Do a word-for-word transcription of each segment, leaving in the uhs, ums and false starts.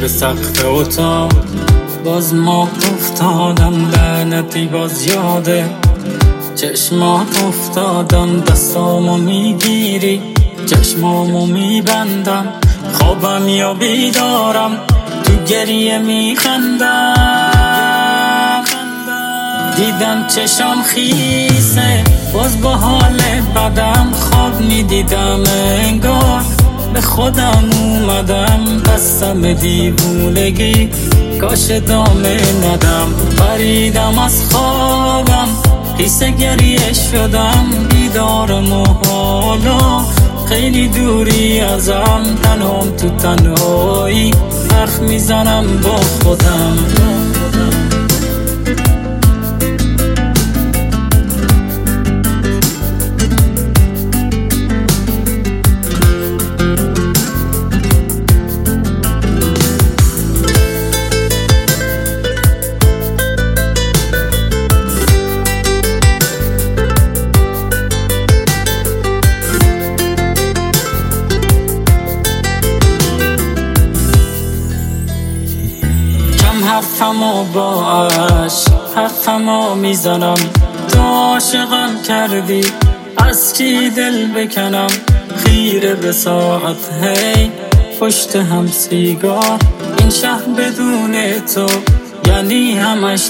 به سقف اتاق، باز ما افتادم لعنتی باز یاده چشمات افتادم، دستامو میگیری چشمامو میبندم، خوابم یا بیدارم تو گریه میخندم. دیدم چشام خیسه باز با حال بدم، خواب میدیدم انگار به خودم اومدم، دستم دیوونگی کاش ادامه ندم. پریدم از خوابم قیصه گریه شدم، بیدارم و حالا خیلی دوری ازم، تنهام تو تنهایی حرف میزنم با خودم. حرفمو با عشق حرفمو میزنم، تو عاشقم کردی از کی دل بکنم، خیره به ساعت هی پشت هم سیگار، این شهر بدون تو یعنی همش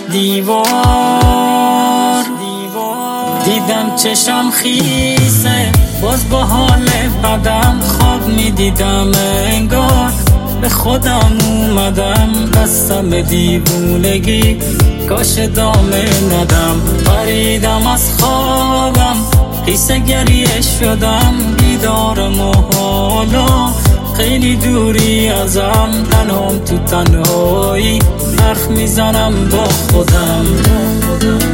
دیوار. دیدم چشم خیسه باز با حال بدم، خواب میدیدم انگار به خودم اومدم، دستم دیوونگی کاش ادامه ندم. پریدم از خوابم قیصه گریه شدم، بیدارم و حالا خیلی دوری ازم، تنهام تو تنهایی حرف میزنم با خودم.